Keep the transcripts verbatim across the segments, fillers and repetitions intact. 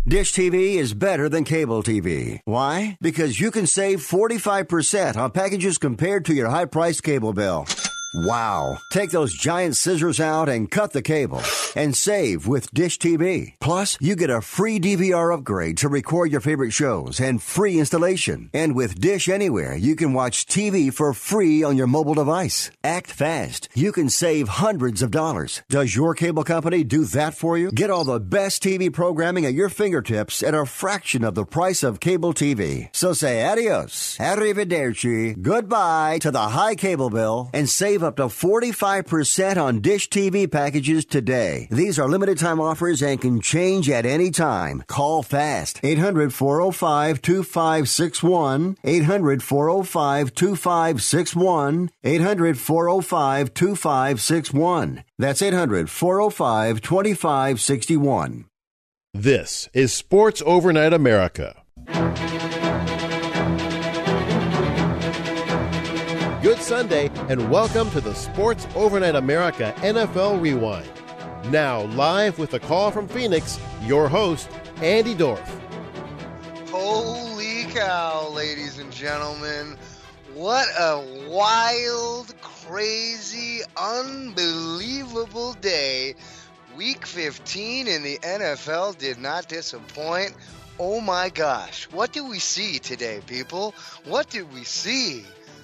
Dish T V is better than cable T V. Why? Because you can save forty-five percent on packages compared to your high-priced cable bill. Wow. Take those giant scissors out and cut the cable and save with Dish T V. Plus, you get a free D V R upgrade to record your favorite shows and free installation. And with Dish Anywhere, you can watch T V for free on your mobile device. Act fast. You can save hundreds of dollars. Does your cable company do that for you? Get all the best T V programming at your fingertips at a fraction of the price of cable T V. So say adios, arrivederci, goodbye to the high cable bill and save up to forty-five percent on Dish T V packages today. These are limited time offers and can change at any time. Call fast. eight hundred, four oh five, two five six one. eight hundred, four oh five, two five six one. eight hundred, four oh five, two five six one. That's eight hundred, four oh five, two five six one. This is Sports Overnight America. Good Sunday, and welcome to the Sports Overnight America N F L Rewind. Now, live with a call from Phoenix, your host, Andy Dorff. Holy cow, ladies and gentlemen. What a wild, crazy, unbelievable day. Week fifteen in the N F L did not disappoint. Oh my gosh, what did we see today, people? What did we see?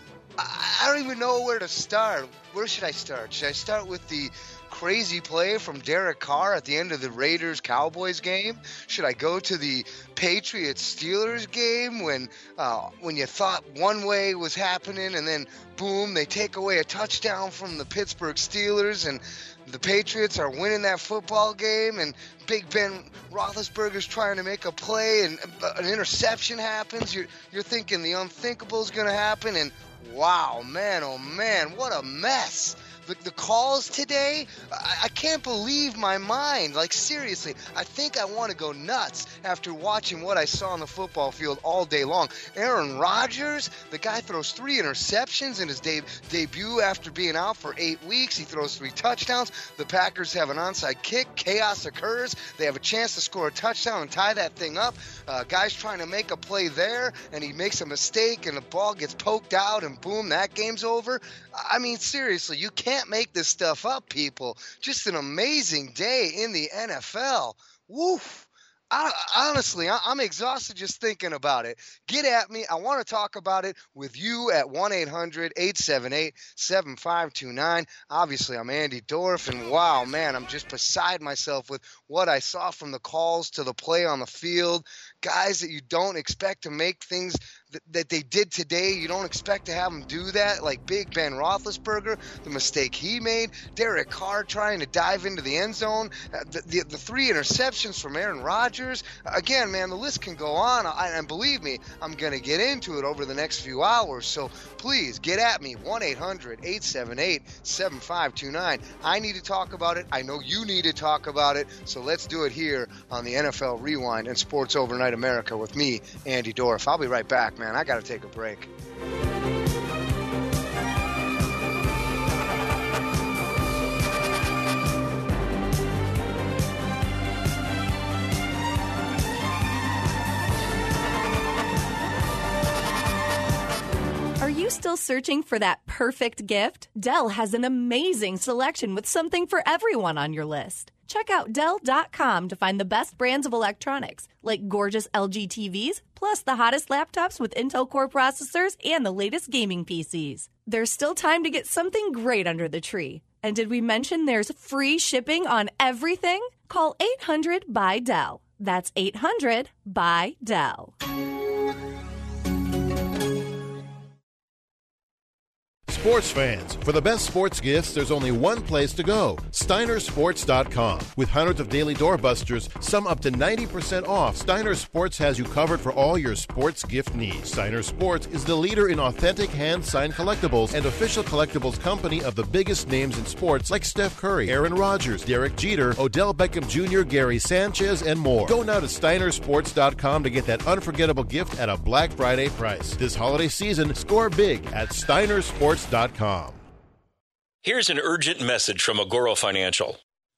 I don't even know where to start. Where should I start? Should I start with the crazy play from Derek Carr at the end of the Raiders-Cowboys game? Should I go to the Patriots-Steelers game when uh, when you thought one way was happening and then, boom, they take away a touchdown from the Pittsburgh Steelers and the Patriots are winning that football game and Big Ben Roethlisberger's trying to make a play and an interception happens. You're, you're thinking the unthinkable is going to happen and wow, man, oh man, what a mess. The, the calls today, I, I can't believe my mind. Like, seriously, I think I want to go nuts after watching what I saw on the football field all day long. Aaron Rodgers, the guy throws three interceptions in his de- debut after being out for eight weeks. He throws three touchdowns. The Packers have an onside kick. Chaos occurs. They have a chance to score a touchdown and tie that thing up. Uh, guy's trying to make a play there, and he makes a mistake, and the ball gets poked out, and boom, that game's over. I mean, seriously, you can't make this stuff up, people. Just an amazing day in the N F L. Woof. I, honestly, I, I'm exhausted just thinking about it. Get at me. I want to talk about it with you at one eight hundred, eight seven eight, seven five two nine. Obviously, I'm Andy Dorff, and wow, man, I'm just beside myself with what I saw from the calls to the play on the field. Guys that you don't expect to make things th- that they did today. You don't expect to have them do that, like Big Ben Roethlisberger, the mistake he made. Derek Carr trying to dive into the end zone. Uh, the, the, the three interceptions from Aaron Rodgers. Again, man, the list can go on. I, and believe me, I'm going to get into it over the next few hours. So please get at me, one eight hundred, eight seven eight, seven five two nine. I need to talk about it. I know you need to talk about it. So let's do it here on the N F L Rewind and Sports Overnight America with me, Andy Dorff. I'll be right back, man. I got to take a break. Are you still searching for that perfect gift? Dell has an amazing selection with something for everyone on your list. Check out Dell dot com to find the best brands of electronics, like gorgeous L G T Vs, plus the hottest laptops with Intel Core processors and the latest gaming P Cs. There's still time to get something great under the tree. And did we mention there's free shipping on everything? Call eight hundred B Y Dell. That's eight hundred B Y Dell. Sports fans, for the best sports gifts, there's only one place to go, Steiner Sports dot com. With hundreds of daily doorbusters, some up to ninety percent off, Steiner Sports has you covered for all your sports gift needs. Steiner Sports is the leader in authentic hand-signed collectibles and official collectibles company of the biggest names in sports like Steph Curry, Aaron Rodgers, Derek Jeter, Odell Beckham Junior, Gary Sanchez, and more. Go now to Steiner Sports dot com to get that unforgettable gift at a Black Friday price. This holiday season, score big at Steiner Sports dot com. Here's an urgent message from Agoro Financial.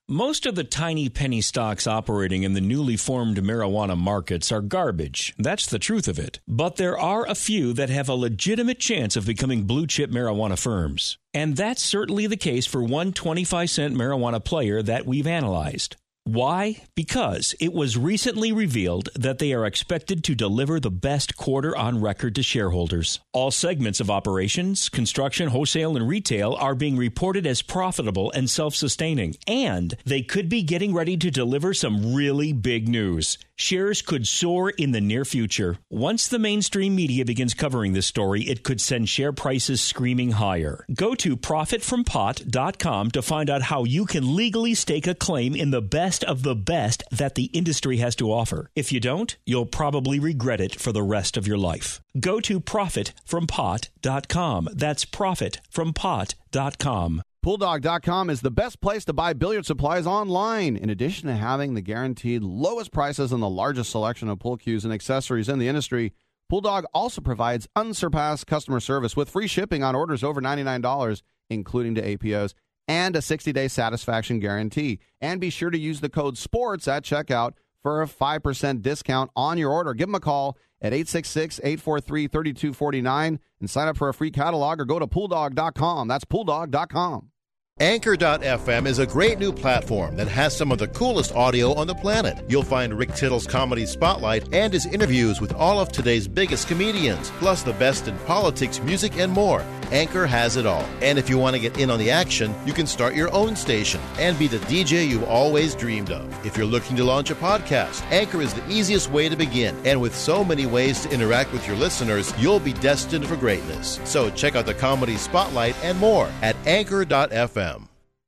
Most of the tiny penny stocks operating in the newly formed marijuana markets are garbage. That's the truth of it. But there are a few that have a legitimate chance of becoming blue-chip marijuana firms. And that's certainly the case for one twenty-five cent marijuana player that we've analyzed. Why? Because it was recently revealed that they are expected to deliver the best quarter on record to shareholders. All segments of operations, construction, wholesale, and retail are being reported as profitable and self-sustaining. And they could be getting ready to deliver some really big news. Shares could soar in the near future. Once the mainstream media begins covering this story, it could send share prices screaming higher. Go to profit from pot dot com to find out how you can legally stake a claim in the best of the best that the industry has to offer. If you don't, you'll probably regret it for the rest of your life. Go to profit from pot dot com. That's profit from pot dot com. Pool Dog dot com is the best place to buy billiard supplies online. In addition to having the guaranteed lowest prices and the largest selection of pool cues and accessories in the industry, Pooldog also provides unsurpassed customer service with free shipping on orders over ninety-nine dollars, including to A P Os, and a sixty-day satisfaction guarantee. And be sure to use the code SPORTS at checkout for a five percent discount on your order. Give them a call at eight six six, eight four three, three two four nine and sign up for a free catalog or go to Pool Dog dot com. That's Pool Dog dot com. Anchor dot f m is a great new platform that has some of the coolest audio on the planet. You'll find Rick Tittle's Comedy Spotlight and his interviews with all of today's biggest comedians, plus the best in politics, music, and more. Anchor has it all. And if you want to get in on the action, you can start your own station and be the D J you've always dreamed of. If you're looking to launch a podcast, Anchor is the easiest way to begin. And with so many ways to interact with your listeners, you'll be destined for greatness. So check out the Comedy Spotlight and more at Anchor dot f m.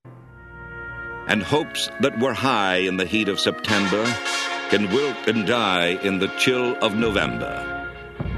And hopes that were high in the heat of September can wilt and die in the chill of November.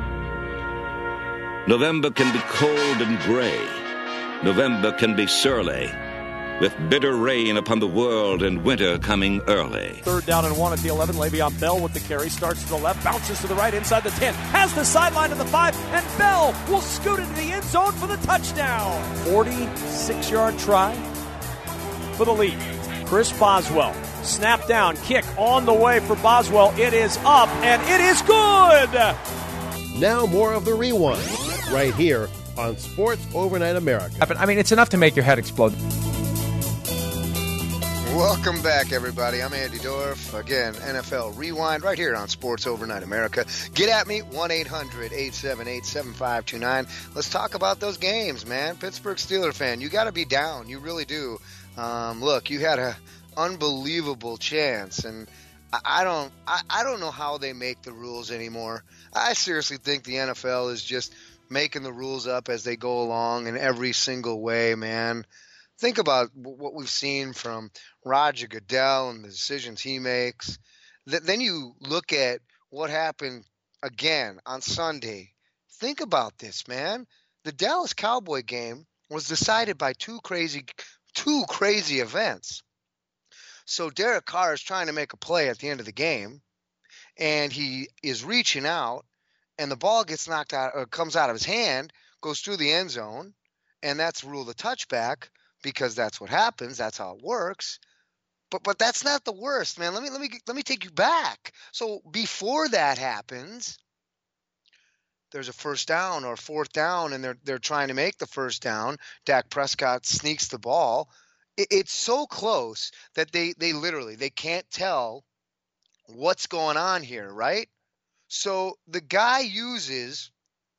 November can be cold and gray. November can be surly, with bitter rain upon the world and winter coming early. Third down and one at the eleven. Le'Veon Bell with the carry. Starts to the left, bounces to the right, inside the ten. Has the sideline to the five, and Bell will scoot into the end zone for the touchdown. forty-six-yard try for the lead. Chris Boswell, snap down, kick on the way for Boswell. It is up, and it is good! Now more of the Rewind, right here on Sports Overnight America. I mean, it's enough to make your head explode. Welcome back, everybody. I'm Andy Dorff. Again, N F L Rewind right here on Sports Overnight America. Get at me, one eight hundred, eight seven eight, seven five two nine. Let's talk about those games, man. Pittsburgh Steelers fan, you got to be down. You really do. Um, look, you had an unbelievable chance, and I, I don't I, I don't know how they make the rules anymore. I seriously think the N F L is just making the rules up as they go along in every single way, man. Think about what we've seen from Roger Goodell and the decisions he makes. Th- then you look at what happened again on Sunday. Think about this, man. The Dallas Cowboy game was decided by two crazy two crazy events. So Derek Carr is trying to make a play at the end of the game, and he is reaching out, and the ball gets knocked out, or comes out of his hand, goes through the end zone, and that's ruled a touchback because that's what happens. That's how it works. But but that's not the worst, man. Let me let me let me take you back. So before that happens, there's a first down or fourth down, and they're they're trying to make the first down. Dak Prescott sneaks the ball. It, it's so close that they they literally they can't tell what's going on here, right? So the guy uses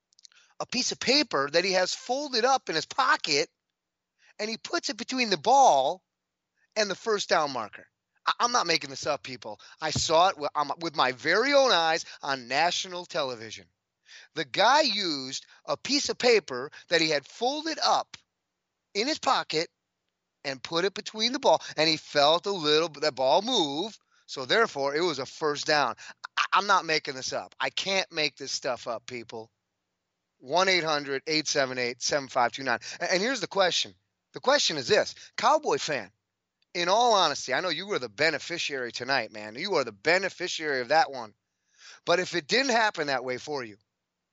a piece of paper that he has folded up in his pocket, and he puts it between the ball and the first down marker. I, I'm not making this up, people. I saw it with, um, with my very own eyes on national television. The guy used a piece of paper that he had folded up in his pocket and put it between the ball, and he felt a little the ball move, so therefore it was a first down. I, I'm not making this up. I can't make this stuff up, people. one eight hundred, eight seven eight, seven five two nine. And, and here's the question. The question is this. Cowboy fan, in all honesty, I know you were the beneficiary tonight, man. You are the beneficiary of that one. But if it didn't happen that way for you,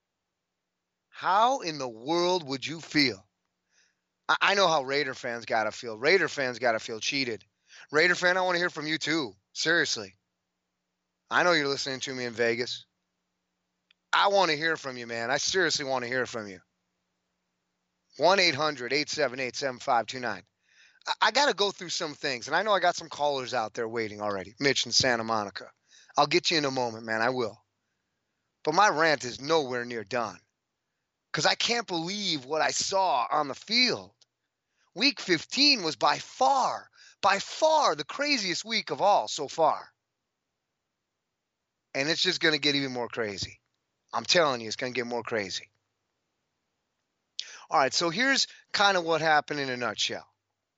how in the world would you feel? I know how Raider fans got to feel. Raider fans got to feel cheated. Raider fan, I want to hear from you too. Seriously. I know you're listening to me in Vegas. I want to hear from you, man. I seriously want to hear from you. one eight hundred eight seven eight seven five two nine. I, I got to go through some things, and I know I got some callers out there waiting already. Mitch in Santa Monica. I'll get you in a moment, man. I will. But my rant is nowhere near done because I can't believe what I saw on the field. Week fifteen was by far, by far the craziest week of all so far. And it's just going to get even more crazy. I'm telling you, it's going to get more crazy. All right, so here's kind of what happened in a nutshell.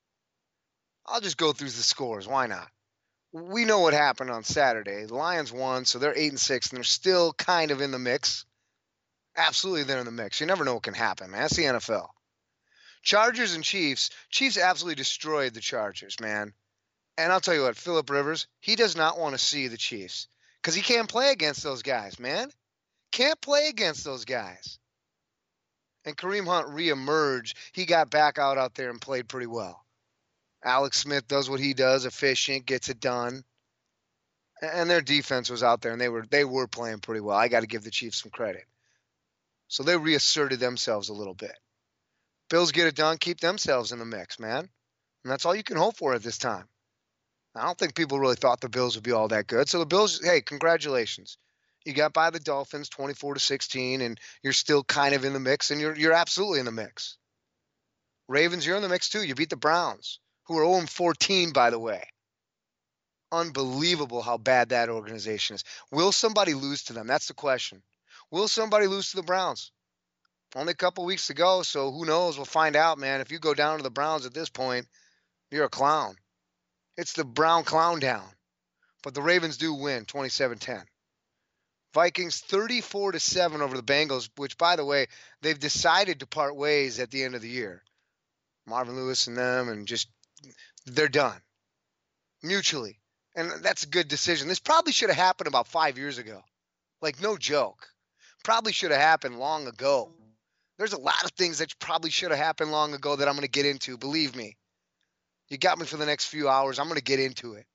I'll just go through the scores. Why not? We know what happened on Saturday. The Lions won, so they're eight and six, and they're still kind of in the mix. Absolutely, they're in the mix. You never know what can happen, man. That's the N F L. Chargers and Chiefs. Chiefs absolutely destroyed the Chargers, man. And I'll tell you what, Phillip Rivers, he does not want to see the Chiefs because he can't play against those guys, man. Can't play against those guys. And Kareem Hunt reemerged. He got back out out there and played pretty well. Alex Smith does what he does, efficient, gets it done. And their defense was out there, and they were they were playing pretty well. I got to give the Chiefs some credit. So they reasserted themselves a little bit. Bills get it done, keep themselves in the mix, man. And that's all you can hope for at this time. I don't think people really thought the Bills would be all that good. So the Bills, hey, congratulations. You got by the Dolphins twenty-four to sixteen, and you're still kind of in the mix, and you're you're absolutely in the mix. Ravens, you're in the mix too. You beat the Browns, who are oh and fourteen, by the way. Unbelievable how bad that organization is. Will somebody lose to them? That's the question. Will somebody lose to the Browns? Only a couple weeks to go, so who knows? We'll find out, man. If you go down to the Browns at this point, you're a clown. It's the Brown clown down. But the Ravens do win twenty-seven ten. Vikings thirty-four to seven over the Bengals, which, by the way, they've decided to part ways at the end of the year. Marvin Lewis and them, and just they're done mutually. And that's a good decision. This probably should have happened about five years ago. Like, no joke. Probably should have happened long ago. There's a lot of things that probably should have happened long ago that I'm going to get into. Believe me. You got me for the next few hours. I'm going to get into it.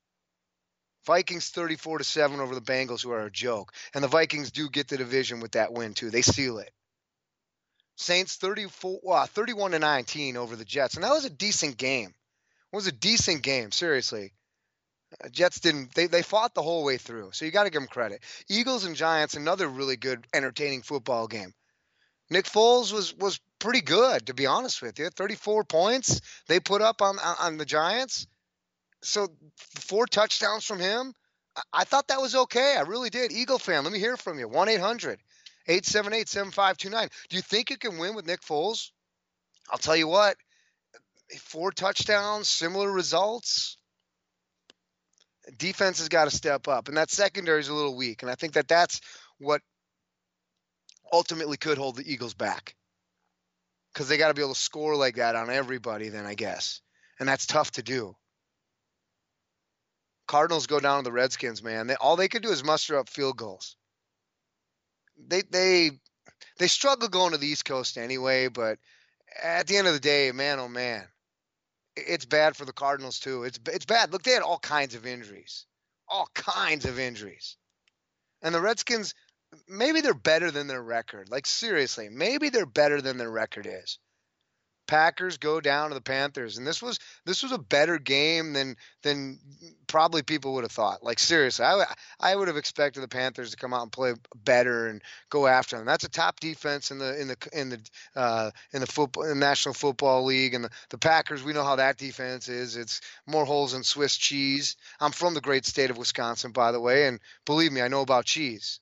Vikings thirty-four to seven over the Bengals, who are a joke. And the Vikings do get the division with that win, too. They seal it. Saints thirty-four, well, thirty-one to nineteen over the Jets. And that was a decent game. It was a decent game, seriously. Uh, Jets didn't, they, they fought the whole way through. So you got to give them credit. Eagles and Giants, another really good, entertaining football game. Nick Foles was was pretty good, to be honest with you. thirty-four points they put up on on the Giants. So four touchdowns from him. I, I thought that was okay. I really did. Eagle fan, let me hear from you. one eight hundred eight seven eight seven five two nine. Do you think you can win with Nick Foles? I'll tell you what. Four touchdowns, similar results. Defense has got to step up. And that secondary is a little weak. And I think that that's what ultimately could hold the Eagles back, because they got to be able to score like that on everybody then, I guess. And that's tough to do. Cardinals go down to the Redskins, man. They, all they could do is muster up field goals. They they they struggle going to the East Coast anyway, but at the end of the day, man, oh man, it's bad for the Cardinals too. It's it's bad. Look, they had all kinds of injuries. All kinds of injuries. And the Redskins, maybe they're better than their record. Like, seriously, maybe they're better than their record is. Packers go down to the Panthers, and this was this was a better game than than probably people would have thought. Like, seriously, I, I would have expected the Panthers to come out and play better and go after them. That's a top defense in the in the in the uh, in the football in the National Football League, and the, the Packers. We know how that defense is. It's more holes than Swiss cheese. I'm from the great state of Wisconsin, by the way, and believe me, I know about cheese.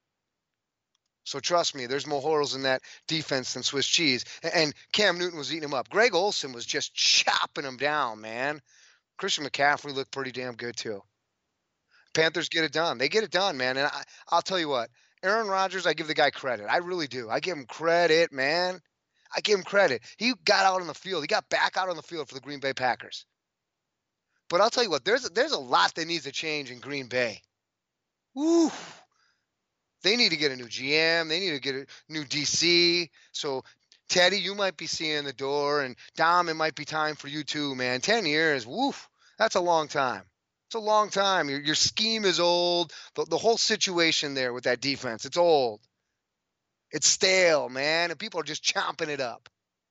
So trust me, there's more holes in that defense than Swiss cheese. And Cam Newton was eating him up. Greg Olsen was just chopping him down, man. Christian McCaffrey looked pretty damn good too. Panthers get it done. They get it done, man. And I, I'll tell you what, Aaron Rodgers, I give the guy credit. I really do. I give him credit, man. I give him credit. He got out on the field. He got back out on the field for the Green Bay Packers. But I'll tell you what, there's there's a lot that needs to change in Green Bay. Woo. They need to get a new G M. They need to get a new D C. So, Teddy, you might be seeing the door. And, Dom, it might be time for you too, man. Ten years, woof. That's a long time. It's a long time. Your, your scheme is old. The, the whole situation there with that defense, it's old. It's stale, man, and people are just chomping it up.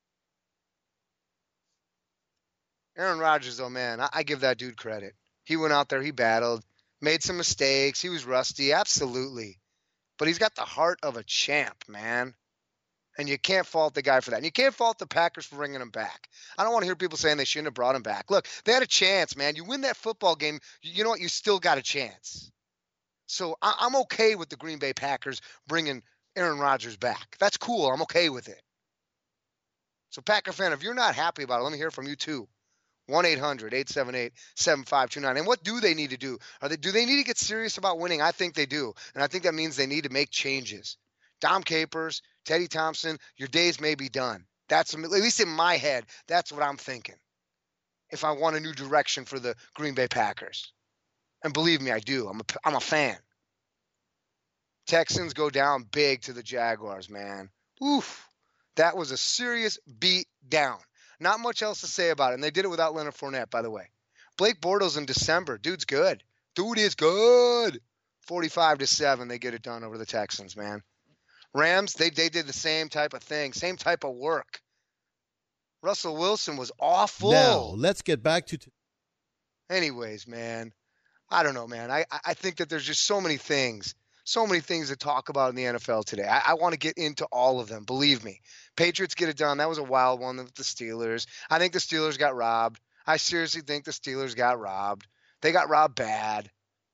Aaron Rodgers, though, man, I, I give that dude credit. He went out there, he battled, made some mistakes. He was rusty, absolutely. But he's got the heart of a champ, man. And you can't fault the guy for that. And you can't fault the Packers for bringing him back. I don't want to hear people saying they shouldn't have brought him back. Look, they had a chance, man. You win that football game, you know what? You still got a chance. So I, I'm okay with the Green Bay Packers bringing Aaron Rodgers back. That's cool. I'm okay with it. So Packer fan, if you're not happy about it, let me hear from you too. one eight hundred eight seven eight seven five two nine. And what do they need to do? Are they do they need to get serious about winning? I think they do. And I think that means they need to make changes. Dom Capers, Teddy Thompson, your days may be done. That's at least in my head, that's what I'm thinking. If I want a new direction for the Green Bay Packers. And believe me, I do. I'm a, I'm a fan. Texans go down big to the Jaguars, man. Oof. That was a serious beat down. Not much else to say about it. And they did it without Leonard Fournette, by the way. Blake Bortles in December. Dude's good. Dude is good. forty-five to seven, they get it done over the Texans, man. Rams, they, they did the same type of thing. Same type of work. Russell Wilson was awful. Now, let's get back to... T- Anyways, man. I don't know, man. I, I think that there's just so many things. So many things to talk about in the N F L today. I, I want to get into all of them. Believe me. Patriots get it done. That was a wild one with the Steelers. I think the Steelers got robbed. I seriously think the Steelers got robbed. They got robbed bad.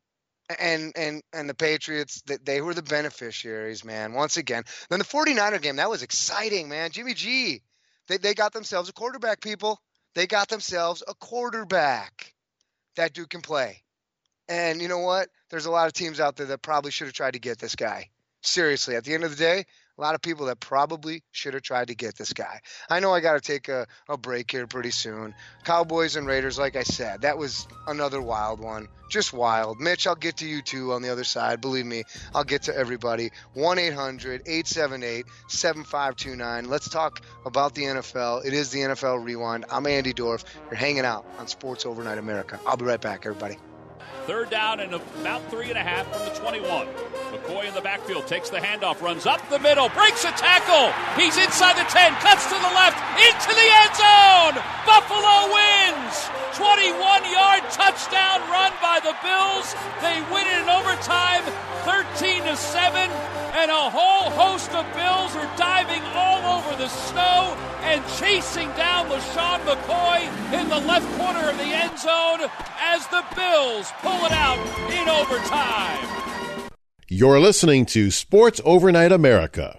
And and and the Patriots, they, they were the beneficiaries, man. Once again. Then the 49er game, that was exciting, man. Jimmy G. They they got themselves a quarterback, people. They got themselves a quarterback. That dude can play. And you know what? There's a lot of teams out there that probably should have tried to get this guy. Seriously, at the end of the day, a lot of people that probably should have tried to get this guy. I know I got to take a, a break here pretty soon. Cowboys and Raiders, like I said, that was another wild one. Just wild. Mitch, I'll get to you too on the other side. Believe me, I'll get to everybody. one eight hundred eight seven eight seven five two nine. Let's talk about the N F L. It is the N F L Rewind. I'm Andy Dorff. You're hanging out on Sports Overnight America. I'll be right back, everybody. Third down and about three and a half from the twenty-one. McCoy in the backfield takes the handoff, runs up the middle, breaks a tackle. He's inside the ten, cuts to the left, into the end zone. Buffalo wins. twenty-one-yard touchdown run by the Bills. They win it in overtime, thirteen to seven. And a whole host of Bills are diving all over the snow and chasing down LaShawn McCoy in the left corner of the end zone as the Bills pull it out in overtime. You're listening to Sports Overnight America.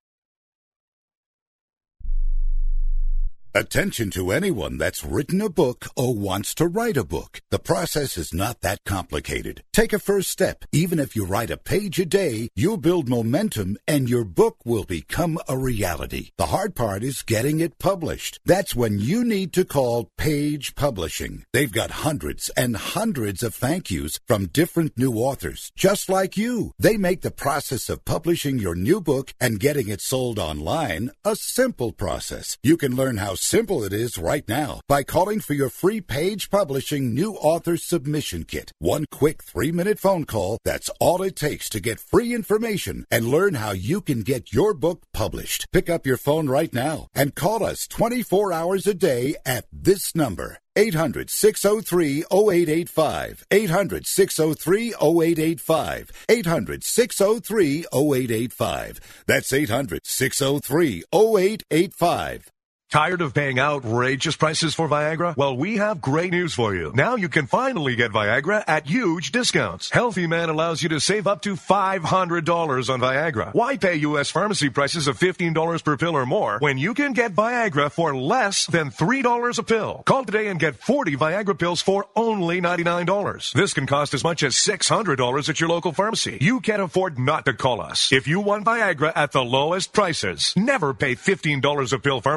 Attention to anyone that's written a book or wants to write a book. The process is not that complicated. Take a first step. Even if you write a page a day, you'll build momentum and your book will become a reality. The hard part is getting it published. That's when you need to call Page Publishing. They've got hundreds and hundreds of thank yous from different new authors, just like you. They make the process of publishing your new book and getting it sold online a simple process. You can learn how simple it is right now by calling for your free Page Publishing New Author Submission Kit. One quick three-minute phone call, that's all it takes to get free information and learn how you can get your book published. Pick up your phone right now and call us twenty-four hours a day at this number. eight hundred six oh three oh eight eight five. eight hundred six oh three oh eight eight five. eight hundred six oh three oh eight eight five. That's eight hundred six oh three oh eight eight five. Tired of paying outrageous prices for Viagra? Well, we have great news for you. Now you can finally get Viagra at huge discounts. Healthy Man allows you to save up to five hundred dollars on Viagra. Why pay U S pharmacy prices of fifteen dollars per pill or more when you can get Viagra for less than three dollars a pill? Call today and get forty Viagra pills for only ninety-nine dollars. This can cost as much as six hundred dollars at your local pharmacy. You can't afford not to call us. If you want Viagra at the lowest prices, never pay fifteen dollars a pill pharmacy prices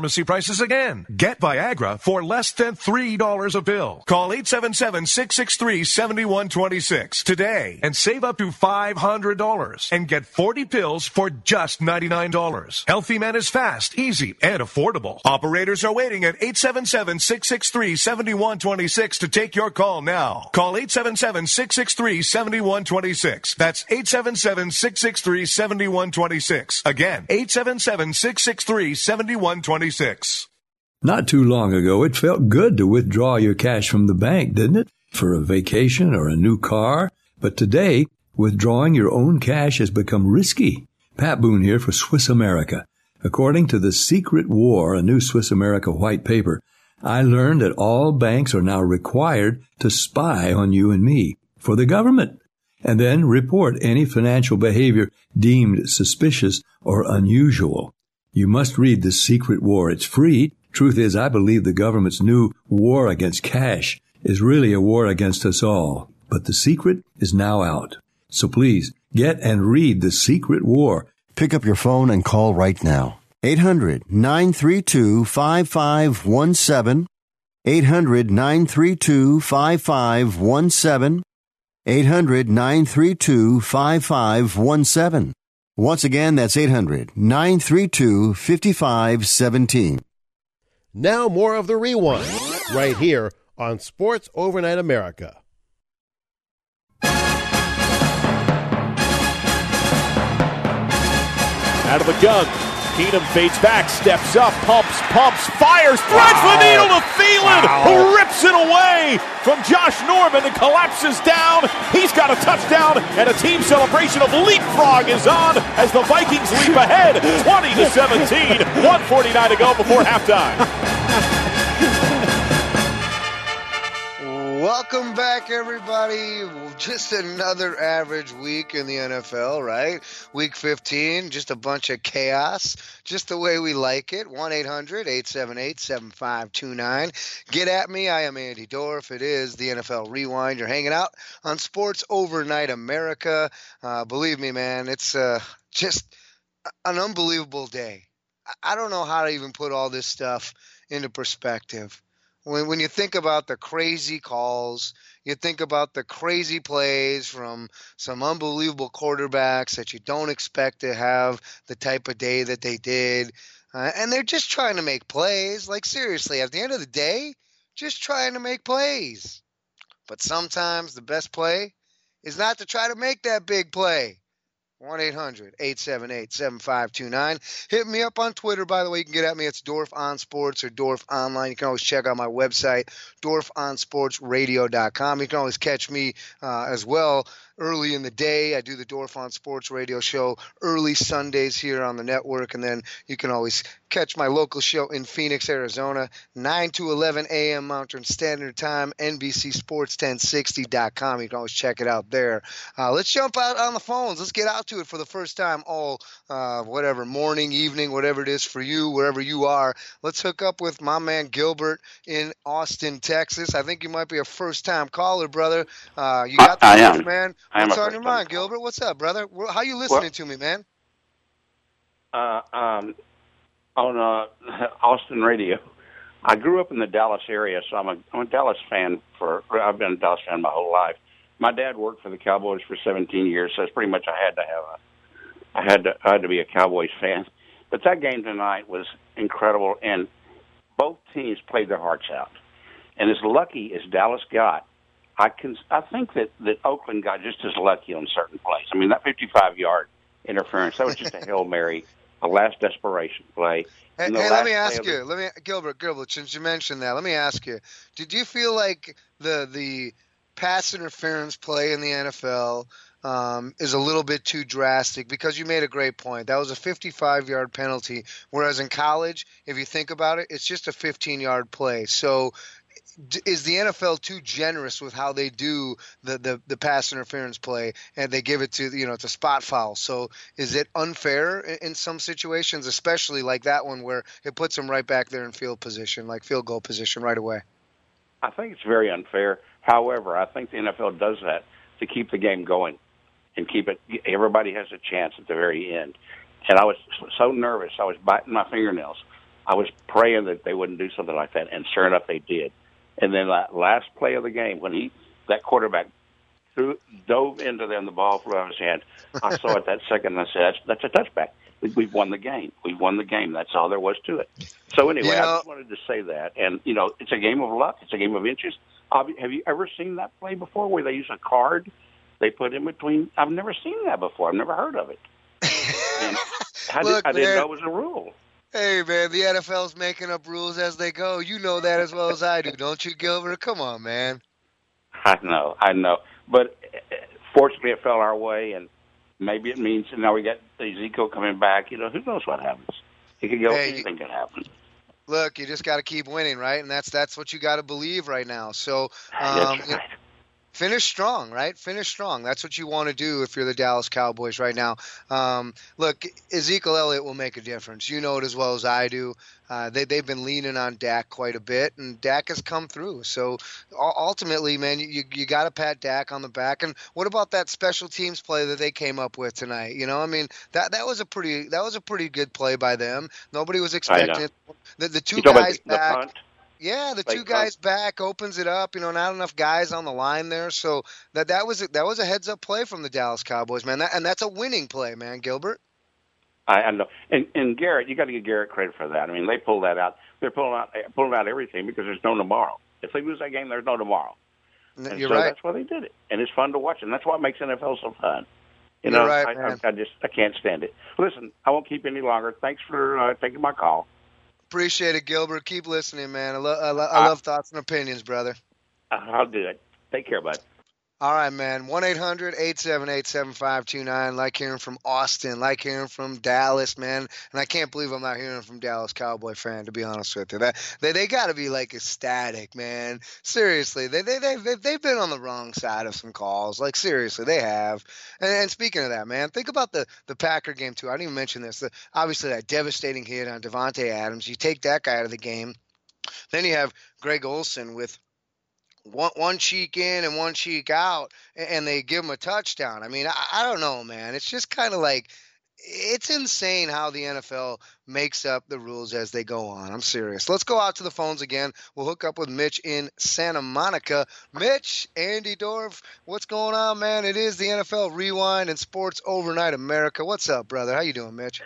prices again. Get Viagra for less than three dollars a pill. Call eight seven seven, six six three, seven one two six today and save up to five hundred dollars and get forty pills for just ninety-nine dollars. Healthy Man is fast, easy, and affordable. Operators are waiting at eight seven seven, six six three, seven one two six to take your call now. Call eight seven seven, six six three, seven one two six. That's eight seven seven, six six three, seven one two six. Again, eight seven seven, six six three, seven one two six. Not too long ago, it felt good to withdraw your cash from the bank, didn't it? For a vacation or a new car. But today, withdrawing your own cash has become risky. Pat Boone here for Swiss America. According to The Secret War, a new Swiss America white paper, I learned that all banks are now required to spy on you and me for the government, and then report any financial behavior deemed suspicious or unusual. You must read The Secret War. It's free. Truth is, I believe the government's new war against cash is really a war against us all. But The Secret is now out. So please, get and read The Secret War. Pick up your phone and call right now. eight hundred, nine three two, five five one seven. eight hundred, nine three two, five five one seven. eight hundred, nine three two, five five one seven. Once again, that's eight hundred, nine three two, five five one seven. Now more of the Rewind, right here on Sports Overnight America. Out of the gun. Keenum fades back, steps up, pumps, pumps, fires, threads wow. the needle to Thielen, wow. who rips it away from Josh Norman and collapses down. He's got a touchdown, and a team celebration of leapfrog is on as the Vikings leap ahead, twenty to seventeen, one forty-nine to go before halftime. Welcome back, everybody. Just another average week in the N F L, right? Week fifteen, just a bunch of chaos, just the way we like it. one eight hundred, eight seven eight, seven five two nine. Get at me. I am Andy Dorff. It is the N F L Rewind. You're hanging out on Sports Overnight America. Uh, believe me, man, it's uh, just an unbelievable day. I don't know how to even put all this stuff into perspective. When when you think about the crazy calls, you think about the crazy plays from some unbelievable quarterbacks that you don't expect to have the type of day that they did. Uh, and they're just trying to make plays. Like, seriously, at the end of the day, just trying to make plays. But sometimes the best play is not to try to make that big play. one eight hundred, eight seven eight, seven five two nine. Hit me up on Twitter, by the way. You can get at me. It's Dorff on Sports or Dorff Online. You can always check out my website, dorff on sports radio dot com. You can always catch me uh, as well early in the day. I do the Dorff on Sports radio show early Sundays here on the network, and then you can always catch my local show in Phoenix, Arizona, nine to eleven a.m. Mountain Standard Time, N B C Sports ten sixty dot com. You can always check it out there. Uh, let's jump out on the phones. Let's get out to it for the first time all, uh, whatever, morning, evening, whatever it is for you, wherever you are. Let's hook up with my man Gilbert in Austin, Texas. I think you might be a first-time caller, brother. Uh, you got the I, I am. man. I am What's on your mind, Gilbert? What's up, brother? How you listening well, to me, man? Uh, um, on uh, Austin radio. I grew up in the Dallas area, so I'm a I'm a Dallas fan for. I've been a Dallas fan my whole life. My dad worked for the Cowboys for seventeen years, so it's pretty much I had to have a. I had to I had to be a Cowboys fan. But that game tonight was incredible, and both teams played their hearts out. And as lucky as Dallas got, I can I think that, that Oakland got just as lucky on certain plays. I mean, that fifty-five yard interference, that was just a Hail Mary, a last desperation play. Hey, hey let me ask you, let me Gilbert, Gilbert, since you mentioned that, let me ask you, did you feel like the the pass interference play in the N F L um, is a little bit too drastic? Because you made a great point. That was a fifty-five yard penalty, whereas in college, if you think about it, it's just a fifteen yard play. So is the N F L too generous with how they do the, the, the pass interference play, and they give it to, you know, it's a spot foul? So is it unfair in, in some situations, especially like that one where it puts them right back there in field position, like field goal position right away? I think it's very unfair. However, I think the N F L does that to keep the game going and keep it. Everybody has a chance at the very end. And I was so nervous. I was biting my fingernails I was praying that they wouldn't do something like that, and sure enough, they did. And then that last play of the game, when he that quarterback threw, dove into them, the ball flew out of his hand. I saw it that second, and I said, that's, that's a touchback. We, we've won the game. We've won the game. That's all there was to it. So anyway, You know, I just wanted to say that. And, you know, it's a game of luck. It's a game of inches. Have you ever seen that play before where they use a card they put in between? I've never seen that before. I've never heard of it. And I, Look, did, I didn't man. know it was a rule. Hey, man, the N F L's making up rules as they go. You know that as well as I do, don't you, Gilbert? Come on, man. I know, I know. But uh, fortunately, it fell our way, and maybe it means now we got Ezekiel coming back. You know, who knows what happens? It could go. Hey, anything could happen. Look, you just got to keep winning, right? And that's that's what you got to believe right now. So, um, That's you know, right. finish strong, right? Finish strong. That's what you want to do if you're the Dallas Cowboys right now. Um, look, Ezekiel Elliott will make a difference. You know it as well as I do. Uh, they, they've been leaning on Dak quite a bit, and Dak has come through. So u- ultimately, man, you, you got to pat Dak on the back. And what about that special teams play that they came up with tonight? You know, I mean, that that was a pretty that was a pretty good play by them. Nobody was expecting it. The, the two You talking about guys the, the back. punt? Yeah, the Like two guys back opens it up. You know, not enough guys on the line there, so that that was a, that was a heads up play from the Dallas Cowboys, man. That, and that's a winning play, man. Gilbert. I, I know. And, and Garrett, you got to give Garrett credit for that. I mean, they pulled that out. They're pulling out pulling out everything because there's no tomorrow. If they lose that game, there's no tomorrow. And You're so right. that's why they did it, and it's fun to watch, and that's what makes N F L so fun. You You're know, right, I, man. I, I just I can't stand it. Listen, I won't keep any longer. Thanks for uh, taking my call. Appreciate it, Gilbert. Keep listening, man. I, lo- I, lo- I love thoughts and opinions, brother. I'll do it. Take care, bud. All right, man. one eight hundred eight seven eight seven five two nine. Like hearing from Austin. Like hearing from Dallas, man. And I can't believe I'm not hearing from Dallas Cowboy fan, to be honest with you. That, they they got to be, like, ecstatic, man. Seriously. They, they, they, they've, they've been on the wrong side of some calls. Like, seriously, they have. And, and speaking of that, man, think about the, the Packer game, too. I didn't even mention this. The, obviously, that devastating hit on Devontae Adams. You take that guy out of the game. Then you have Greg Olsen with one one cheek in and one cheek out, and they give him a touchdown. I mean, I, I don't know, man. It's just kind of like, it's insane how the N F L makes up the rules as they go on. I'm serious. Let's go out to the phones again. We'll hook up with Mitch in Santa Monica. Mitch, Andy Dorf, what's going on, man? It is the N F L Rewind and Sports Overnight America. What's up, brother? How you doing, Mitch?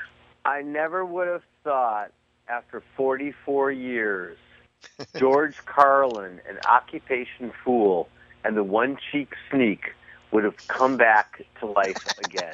I never would have thought after forty-four years George Carlin, an occupation fool, and the one-cheek sneak would have come back to life again.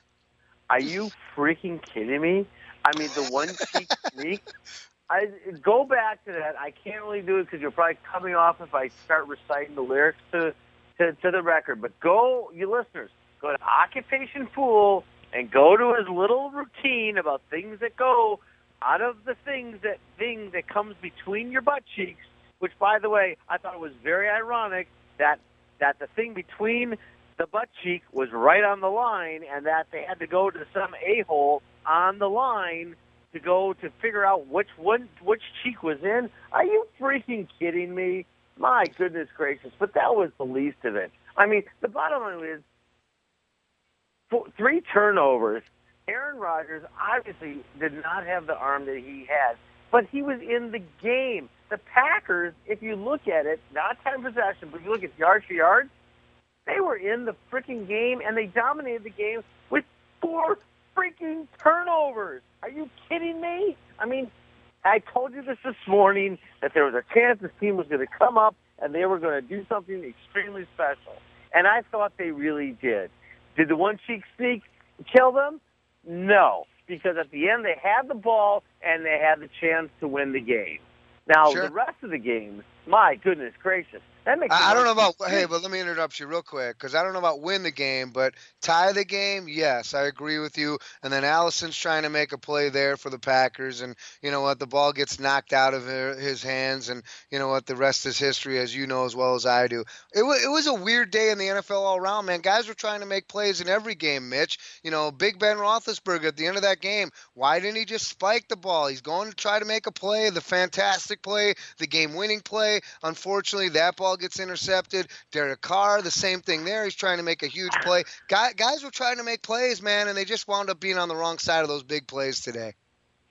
Are you freaking kidding me? I mean, the one-cheek sneak? I go back to that. I can't really do it because you're probably coming off if I start reciting the lyrics to, to, to the record. But go, you listeners, go to Occupation Fool and go to his little routine about things that go out of the things that thing that comes between your butt cheeks, which, by the way, I thought it was very ironic that that the thing between the butt cheek was right on the line, and that they had to go to some a-hole on the line to go to figure out which one which cheek was in. Are you freaking kidding me? My goodness gracious! But that was the least of it. I mean, the bottom line is four, three turnovers. Aaron Rodgers obviously did not have the arm that he had, but he was in the game. The Packers, if you look at it, not time possession, but if you look at yard for yard, they were in the freaking game, and they dominated the game with four freaking turnovers. Are you kidding me? I mean, I told you this this morning, that there was a chance this team was going to come up, and they were going to do something extremely special. And I thought they really did. Did the one-cheek sneak kill them? No, because at the end they had the ball and they had the chance to win the game. Now, Sure. the rest of the games, my goodness gracious. That makes I, I don't know about sense. hey, but let me interrupt you real quick because I don't know about win the game, but tie the game. Yes, I agree with you. And then Allison's trying to make a play there for the Packers, and you know what, the ball gets knocked out of her- his hands, and you know what, the rest is history, as you know as well as I do. It was it was a weird day in the N F L all around, man. Guys were trying to make plays in every game. Mitch, you know, Big Ben Roethlisberger at the end of that game. Why didn't he just spike the ball? He's going to try to make a play, the fantastic play, the game-winning play. Unfortunately, that ball gets intercepted. Derek Carr, the same thing there. He's trying to make a huge play. Guy, guys were trying to make plays, man, and they just wound up being on the wrong side of those big plays today.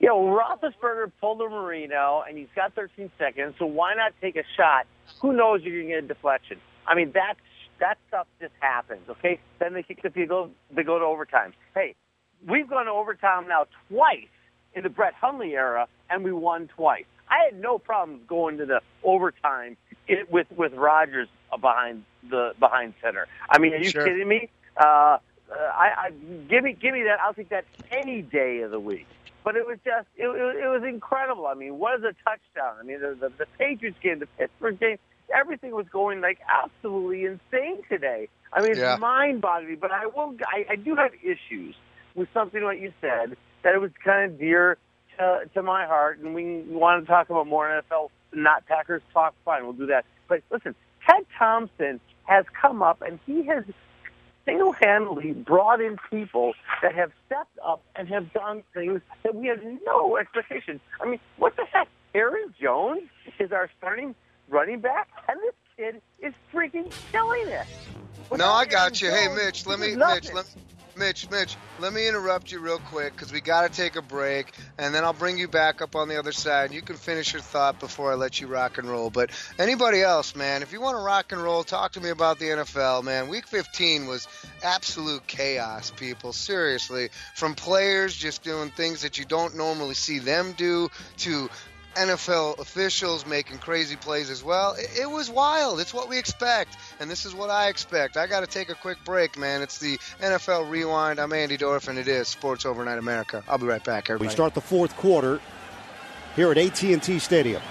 Yeah, well, Roethlisberger pulled a Marino, and he's got thirteen seconds, so why not take a shot? Who knows you're going to get a deflection? I mean, that's, that stuff just happens, okay? Then they kick the field goal, they go to overtime. Hey, we've gone to overtime now twice in the Brett Hundley era, and we won twice. I had no problem going to the overtime it, with with Rodgers behind the behind center. I mean, are you Sure. kidding me? Uh, I, I give me give me that. I'll take that any day of the week. But it was just it, it, it was incredible. I mean, what is a touchdown? I mean, the, the the Patriots game, the Pittsburgh game, everything was going like absolutely insane today. I mean, it's Yeah. mind-boggling. But I will. I, I do have issues with something what you said, that it was kind of dear to, to my heart, and we want to talk about more N F L, not Packers talk. Fine, we'll do that. But listen, Ted Thompson has come up, and he has single-handedly brought in people that have stepped up and have done things that we had no expectation. I mean, what the heck? Aaron Jones is our starting running back, and this kid is freaking killing it. No, I got Aaron you. Hey, Jones, Mitch, let he me, does Mitch, nothing. let, Mitch, Mitch, let me interrupt you real quick because we got to take a break, and then I'll bring you back up on the other side. You can finish your thought before I let you rock and roll. But anybody else, man, if you want to rock and roll, talk to me about the N F L, man. Week fifteen was absolute chaos, people. Seriously, from players just doing things that you don't normally see them do to N F L officials making crazy plays as well. It, it was wild. It's what we expect, and this is what I expect. I got to take a quick break, man. It's the N F L Rewind. I'm Andy Dorff, and it is Sports Overnight America. I'll be right back, everybody. We start the fourth quarter here at A T and T Stadium.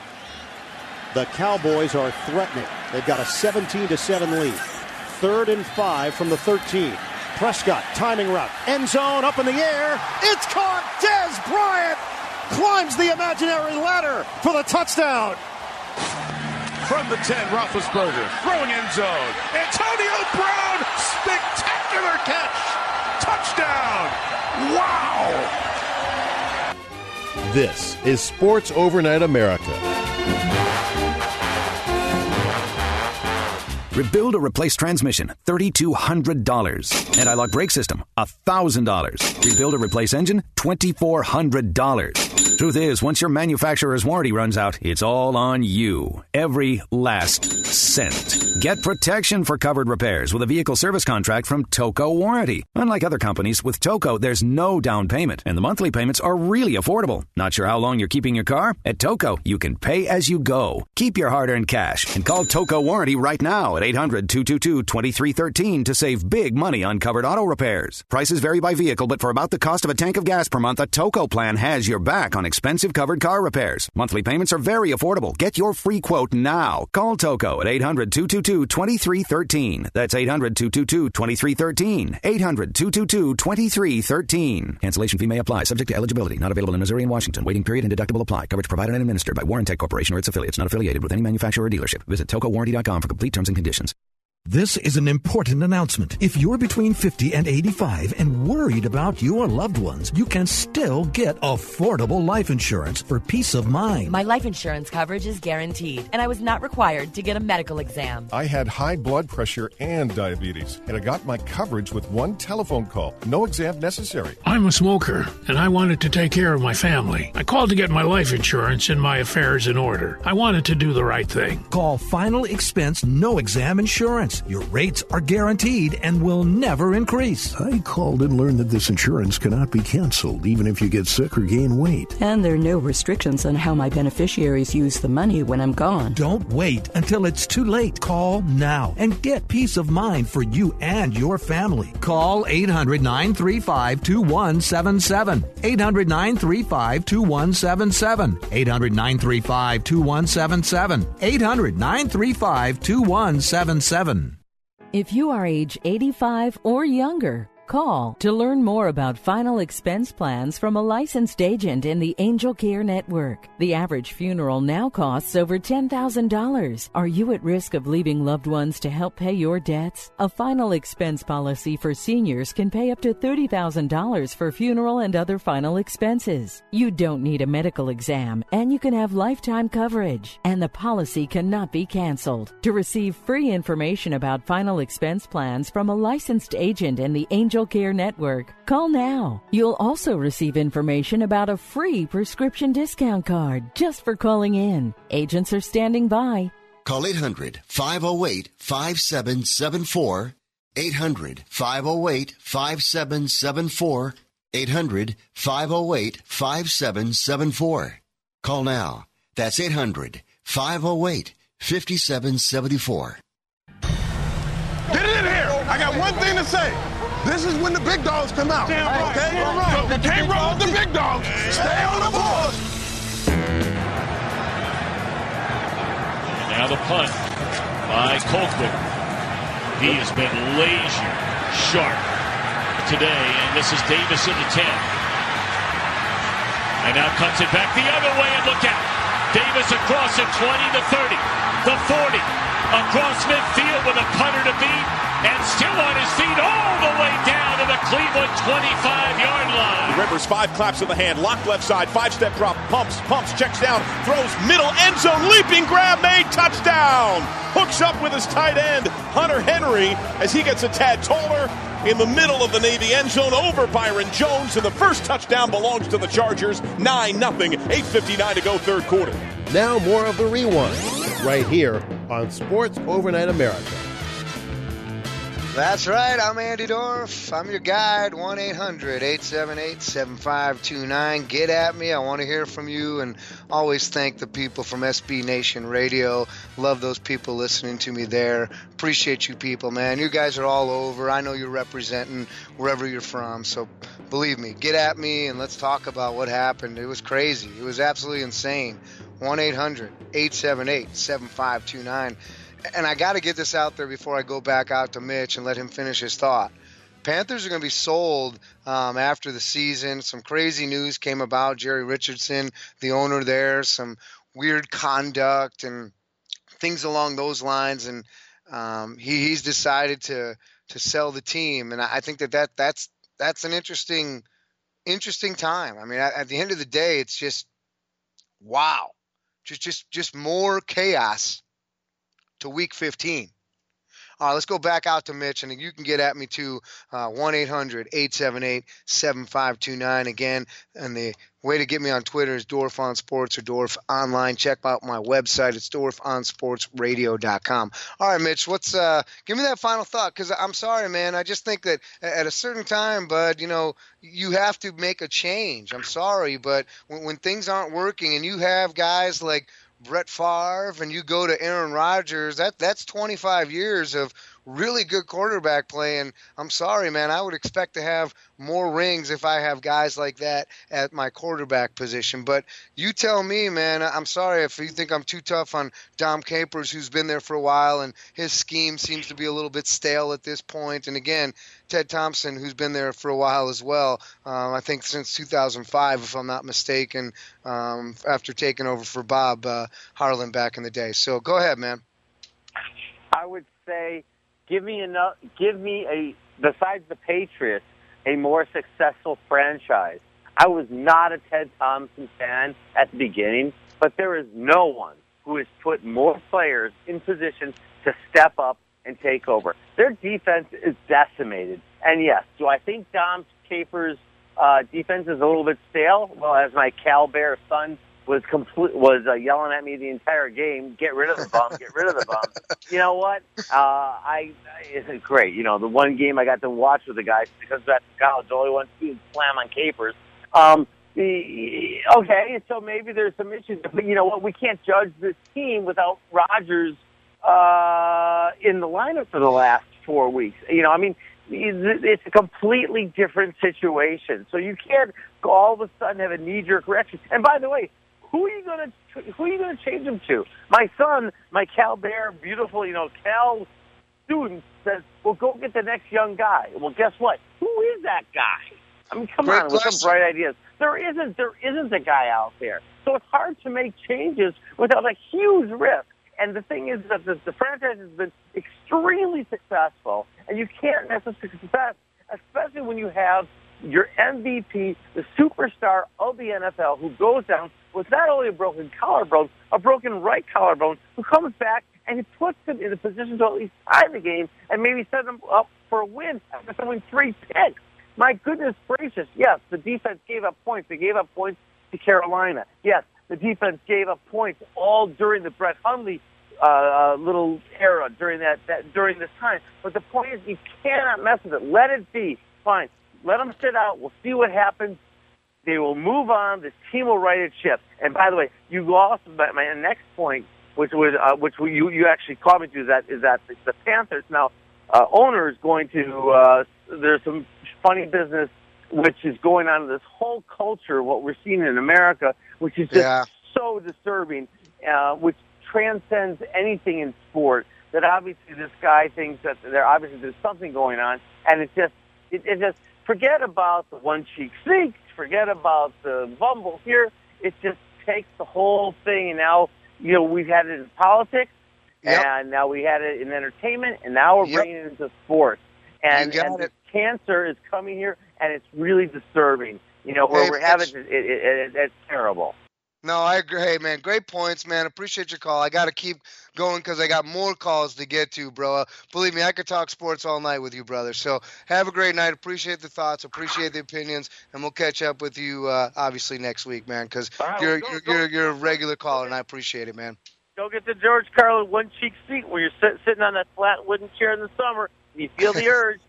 The Cowboys are threatening. They've got a seventeen to seven lead. Third and five from the thirteen. Prescott, timing route. End zone, up in the air. It's caught. Dez Bryant climbs the imaginary ladder for the touchdown. From the ten, Roethlisberger throwing end zone. Antonio Brown, spectacular catch. Touchdown. Wow. This is Sports Overnight America. Rebuild or replace transmission, three thousand two hundred dollars. Anti-lock brake system, one thousand dollars. Rebuild or replace engine, two thousand four hundred dollars. Truth is, once your manufacturer's warranty runs out, it's all on you. Every last cent. Get protection for covered repairs with a vehicle service contract from Toco Warranty. Unlike other companies, with Toco, there's no down payment, and the monthly payments are really affordable. Not sure how long you're keeping your car? At Toco, you can pay as you go. Keep your hard-earned cash and call Toco Warranty right now at eight hundred, two two two, two three one three to save big money on covered auto repairs. Prices vary by vehicle, but for about the cost of a tank of gas per month, a Toco plan has your back on expensive covered car repairs. Monthly payments are very affordable. Get your free quote now. Call Toco at eight hundred, two two two, two three one three. That's eight hundred, two two two, two three one three. eight hundred, two two two, two three one three. Cancellation fee may apply, subject to eligibility. Not available in Missouri and Washington. Waiting period and deductible apply. Coverage provided and administered by Warrantech Corporation or its affiliates. Not affiliated with any manufacturer or dealership. Visit toco warranty dot com for complete terms and conditions. This is an important announcement. If you're between fifty and eighty-five and worried about your loved ones, you can still get affordable life insurance for peace of mind. My life insurance coverage is guaranteed, and I was not required to get a medical exam. I had high blood pressure and diabetes, and I got my coverage with one telephone call. No exam necessary. I'm a smoker, and I wanted to take care of my family. I called to get my life insurance and my affairs in order. I wanted to do the right thing. Call Final Expense No Exam Insurance. Your rates are guaranteed and will never increase. I called and learned that this insurance cannot be canceled, even if you get sick or gain weight. And there are no restrictions on how my beneficiaries use the money when I'm gone. Don't wait until it's too late. Call now and get peace of mind for you and your family. Call eight hundred, nine three five, two one seven seven. eight hundred, nine three five, two one seven seven. eight hundred, nine three five, two one seven seven. eight hundred, nine three five, two one seven seven. If you are age eighty-five or younger, call to learn more about final expense plans from a licensed agent in the Angel Care Network. The average funeral now costs over ten thousand dollars. Are you at risk of leaving loved ones to help pay your debts? A final expense policy for seniors can pay up to thirty thousand dollars for funeral and other final expenses. You don't need a medical exam, and you can have lifetime coverage, and the policy cannot be canceled. To receive free information about final expense plans from a licensed agent in the Angel Angel Care Network. Call now. You'll also receive information about a free prescription discount card just for calling in. Agents are standing by. Call eight hundred, five oh eight, five seven seven four. eight hundred, five oh eight, five seven seven four. eight hundred, five oh eight, five seven seven four. Call now. That's eight hundred, five oh eight, five seven seven four. Get it in here. I got one thing to say. This is when the big dogs come out. Damn right. Okay? Damn right. You can't roll with the big dogs. Stay on the board. Now the punt by Colquitt. He has been laser sharp today, and this is Davis in the ten. And now cuts it back the other way, and look out. Davis across it, twenty to thirty, the forty, across midfield with a punter to beat, and still on his feet all the way down to the Cleveland twenty-five-yard line. Rivers, five claps of the hand, locked left side, five-step drop, pumps, pumps, checks down, throws middle end zone, leaping grab, made, touchdown. Hooks up with his tight end, Hunter Henry, as he gets a tad taller in the middle of the Navy end zone over Byron Jones, and the first touchdown belongs to the Chargers. nine nothing, eight fifty-nine to go, third quarter. Now more of the rewind right here on Sports Overnight America. That's right. I'm Andy Dorff. I'm your guide. one eight hundred, eight seven eight, seven five two nine. Get at me. I want to hear from you, and always thank the people from S B Nation Radio. Love those people listening to me there. Appreciate you people, man. You guys are all over. I know you're representing wherever you're from, so believe me, get at me and let's talk about what happened. It was crazy. It was absolutely insane. one eight hundred, eight seven eight, seven five two nine. And I got to get this out there before I go back out to Mitch and let him finish his thought. Panthers are going to be sold um, after the season. Some crazy news came about. Jerry Richardson, the owner there, some weird conduct and things along those lines. And um, he, he's decided to to sell the team. And I think that, that that's that's an interesting interesting time. I mean, at, at the end of the day, it's just wow, just just just more chaos to week fifteen. All right, let's go back out to Mitch, and you can get at me too, uh, one eight hundred, eight seven eight, seven five two nine. Again, and the way to get me on Twitter is Dorff on Sports or Dorff Online. Check out my website. It's dorff on sports radio dot com. All right, Mitch, what's uh, give me that final thought, because I'm sorry, man. I just think that at a certain time, bud, you know, you have to make a change. I'm sorry, but when, when things aren't working and you have guys like Brett Favre and you go to Aaron Rodgers, that that's twenty-five years of really good quarterback play. And I'm sorry, man, I would expect to have more rings if I have guys like that at my quarterback position. But you tell me, man. I'm sorry if you think I'm too tough on Dom Capers, who's been there for a while, and his scheme seems to be a little bit stale at this point. And again, Ted Thompson, who's been there for a while as well, um, I think since two thousand five, if I'm not mistaken, um, after taking over for Bob uh, Harlan back in the day. So go ahead, man. I would say give me enough, give me a, besides the Patriots, a more successful franchise. I was not a Ted Thompson fan at the beginning, but there is no one who has put more players in position to step up and take over. Their defense is decimated. And yes, do I think Dom Capers' uh, defense is a little bit stale? Well, as my Cal Bear son was complete, was uh, yelling at me the entire game, get rid of the bum, get rid of the bum. You know what? Uh, I it's great. You know, the one game I got to watch with the guys because that's college, all he wants to do is slam on Capers. Um, the, okay, so maybe there's some issues, but you know what? We can't judge this team without Rodgers uh, in the lineup for the last four weeks. You know, I mean, it's a completely different situation. So you can't all of a sudden have a knee-jerk reaction. And by the way, who are you going to who are you going to change him to? My son, my Cal Bear, beautiful, you know, Cal student says, "Well, go get the next young guy." Well, guess what? Who is that guy? I mean, come Great on, question. With some bright ideas. There isn't there isn't a guy out there. So it's hard to make changes without a huge risk. And the thing is that the, the franchise has been extremely successful, and you can't necessarily success, especially when you have your M V P, the superstar of the N F L, who goes down with not only a broken collarbone, a broken right collarbone, who comes back and he puts him in a position to at least tie the game and maybe set him up for a win after throwing three picks. My goodness gracious. Yes, the defense gave up points. They gave up points to Carolina. Yes, the defense gave up points all during the Brett Hundley uh, little era during that, that during this time. But the point is, you cannot mess with it. Let it be. Fine. Let them sit out. We'll see what happens. They will move on. This team will right its ship. And by the way, you lost my, my next point, which was uh, which you you actually called me to, that is that the, the Panthers now uh, owner is going to. Uh, there's some funny business which is going on in this whole culture, what we're seeing in America, which is just Yeah. so disturbing, uh, which transcends anything in sport. That obviously this guy thinks that there obviously there's something going on, and it's just it, it just forget about the one cheek sneak, forget about the bumble here. It just takes the whole thing, and now you know we've had it in politics, Yep. and now we had it in entertainment, and now we're Yep. bringing it into sports. And, You got and it. this cancer is coming here, and it's really disturbing. You know where Hey, we're having Mitch. it, it, it, it, it's terrible. No, I agree. Hey, man, great points, man. Appreciate your call. I got to keep going because I got more calls to get to, bro. Believe me, I could talk sports all night with you, brother. So have a great night. Appreciate the thoughts. Appreciate the opinions. And we'll catch up with you, uh, obviously, next week, man, because right, you're, well, you're, go- you're, you're a regular caller, and I appreciate it, man. Go get the George Carlin one cheek seat where you're sit, sitting on that flat wooden chair in the summer. And you feel the urge.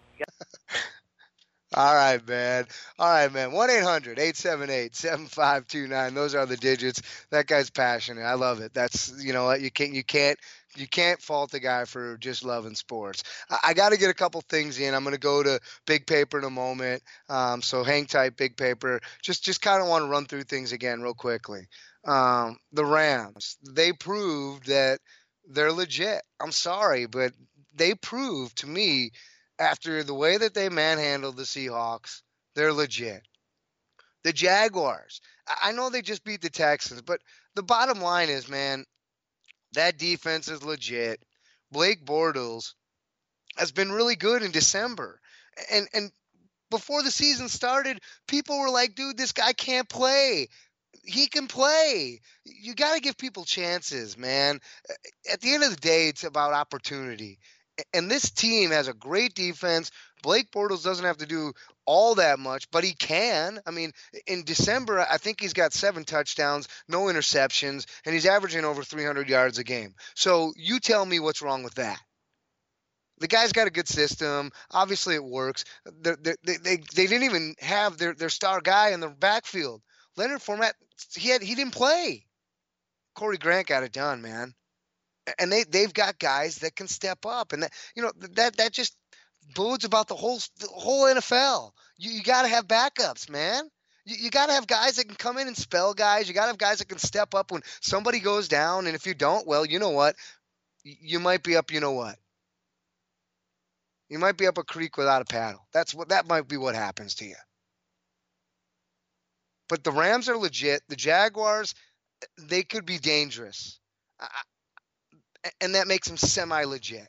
All right, man. All right, man. one eight hundred eight seven eight seven five two nine. Those are the digits. That guy's passionate. I love it. That's, you know what, you can't you can't you can't fault the guy for just loving sports. I, I got to get a couple things in. I'm going to go to Big Paper in a moment. Um, so hang tight, Big Paper. Just just kind of want to run through things again real quickly. Um, the Rams, they proved that they're legit. I'm sorry, but they proved to me after the way that they manhandled the Seahawks, they're legit. The Jaguars, I I know they just beat the Texans, but the bottom line is, man, that defense is legit. Blake Bortles has been really good in December. And and before the season started, people were like, dude, this guy can't play. He can play. You got to give people chances, man. At the end of the day, it's about opportunity. And this team has a great defense. Blake Bortles doesn't have to do all that much, but he can. I mean, in December, I think he's got seven touchdowns, no interceptions, and he's averaging over three hundred yards a game. So you tell me what's wrong with that. The guy's got a good system. Obviously, it works. They, they, they, they didn't even have their, their star guy in the backfield. Leonard Fournette, he had he didn't play. Corey Grant got it done, man. And they they've got guys that can step up, and that you know that that just bodes about the whole the whole N F L. You you got to have backups, man. You, you got to have guys that can come in and spell guys. You got to have guys that can step up when somebody goes down. And if you don't, well, you know what? You might be up. You know what? You might be up a creek without a paddle. That's what that might be. What happens to you? But the Rams are legit. The Jaguars, they could be dangerous. I, And that makes them semi-legit.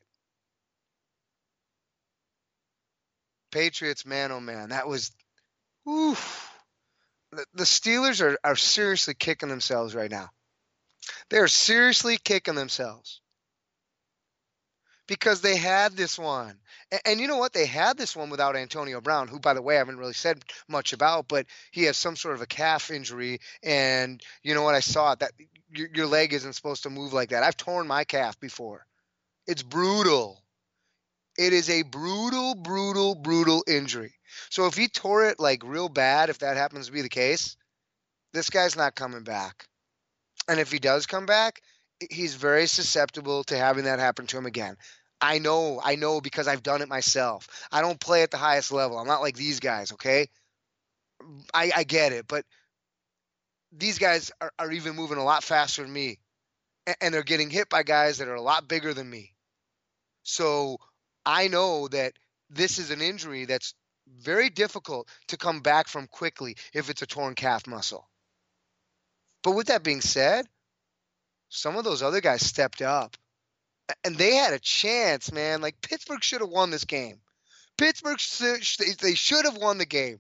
Patriots, man, oh man, that was, oof. The, the Steelers are, are seriously kicking themselves right now. They are seriously kicking themselves. Because they had this one. And, and you know what? They had this one without Antonio Brown, who, by the way, I haven't really said much about, but he has some sort of a calf injury. And you know what? I saw it. That your, your leg isn't supposed to move like that. I've torn my calf before. It's brutal. It is a brutal, brutal, brutal injury. So if he tore it like real bad, if that happens to be the case, this guy's not coming back. And if he does come back, he's very susceptible to having that happen to him again. I know, I know because I've done it myself. I don't play at the highest level. I'm not like these guys, okay? I, I get it, but these guys are, are even moving a lot faster than me. And, and they're getting hit by guys that are a lot bigger than me. So I know that this is an injury that's very difficult to come back from quickly if it's a torn calf muscle. But with that being said, some of those other guys stepped up. And they had a chance, man. Like, Pittsburgh should have won this game. Pittsburgh, they should have won the game.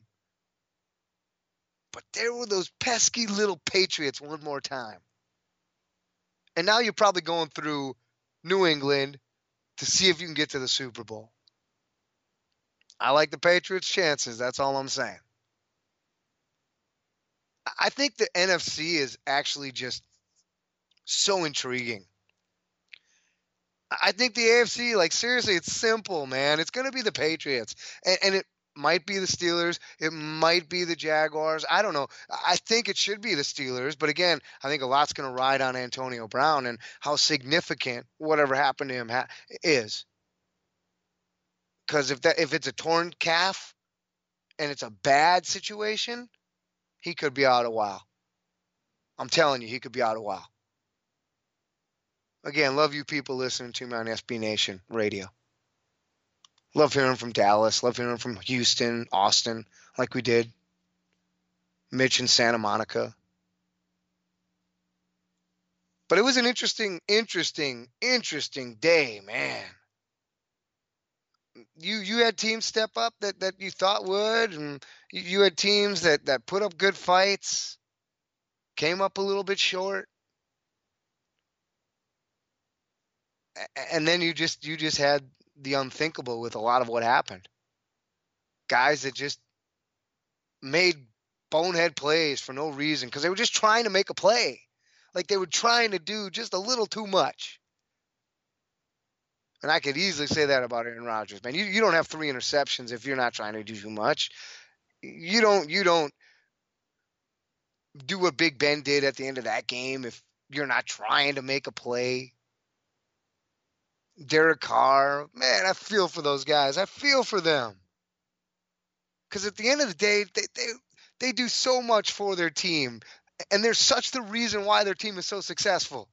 But there were those pesky little Patriots one more time. And now you're probably going through New England to see if you can get to the Super Bowl. I like the Patriots' chances. That's all I'm saying. I think the N F C is actually just so intriguing. I think the A F C, like, seriously, it's simple, man. It's going to be the Patriots. And, and it might be the Steelers. It might be the Jaguars. I don't know. I think it should be the Steelers. But, again, I think a lot's going to ride on Antonio Brown and how significant whatever happened to him ha- is. Because if that if it's a torn calf and it's a bad situation, he could be out a while. I'm telling you, he could be out a while. Again, love you people listening to me on S B Nation Radio. Love hearing from Dallas. Love hearing from Houston, Austin, like we did. Mitch in Santa Monica. But it was an interesting, interesting, interesting day, man. You you had teams step up that, that you thought would, and you, you had teams that, that put up good fights, came up a little bit short. And then you just you just had the unthinkable with a lot of what happened. Guys that just made bonehead plays for no reason because they were just trying to make a play. Like they were trying to do just a little too much. And I could easily say that about Aaron Rodgers, man. You you don't have three interceptions if you're not trying to do too much. You don't you don't do what Big Ben did at the end of that game if you're not trying to make a play. Derek Carr, man, I feel for those guys. I feel for them. Because at the end of the day, they, they they do so much for their team. And they're such the reason why their team is so successful.